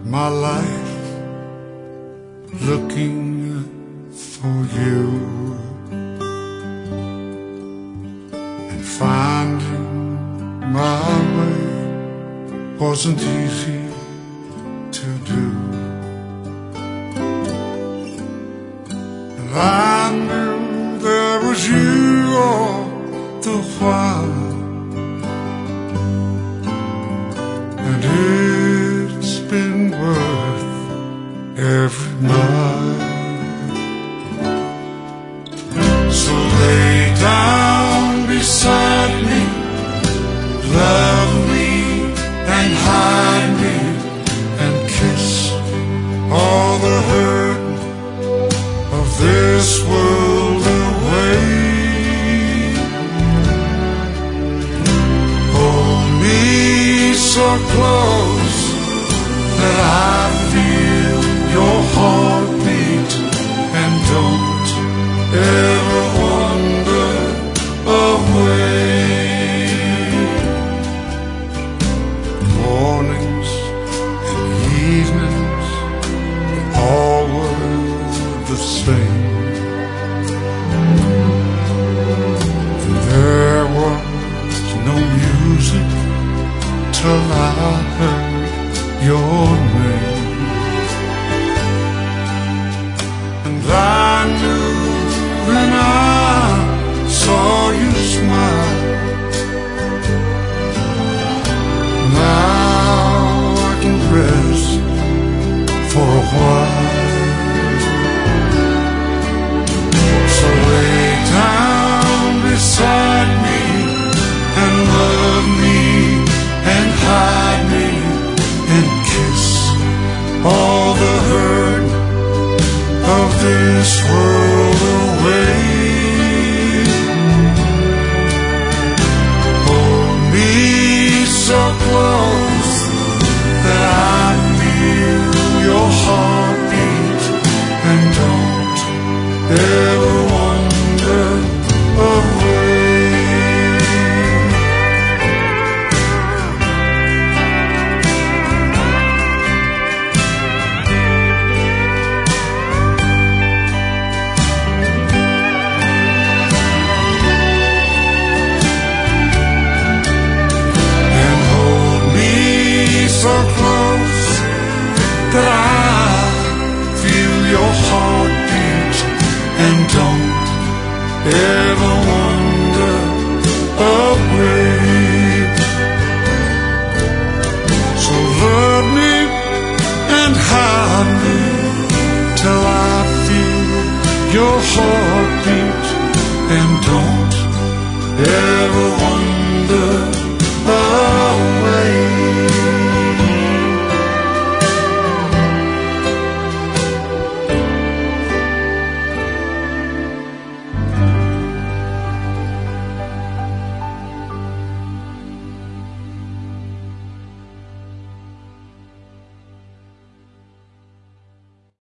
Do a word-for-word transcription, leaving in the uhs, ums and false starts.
my life looking for you, and finding my way wasn't easy to do. And I knew there was you all the while, and it's been worth every mile. So lay down beside me, love me and hide me, and kiss all the hurt of this world away. Hold me so close that I feel your heartbeat, and don't ever wander away. Mornings and evenings, all were the same. There was no music till I heard your name, and I knew when I saw you smile. Now I can rest for a while. So lay down beside me and love me and hide me, and kiss all the hurt of this world away. Hold me so close that I feel your heartbeat, and don't ever wander away. So close that I feel your heartbeat, and don't ever wander away. So love me and hide me till I feel your heartbeat, and don't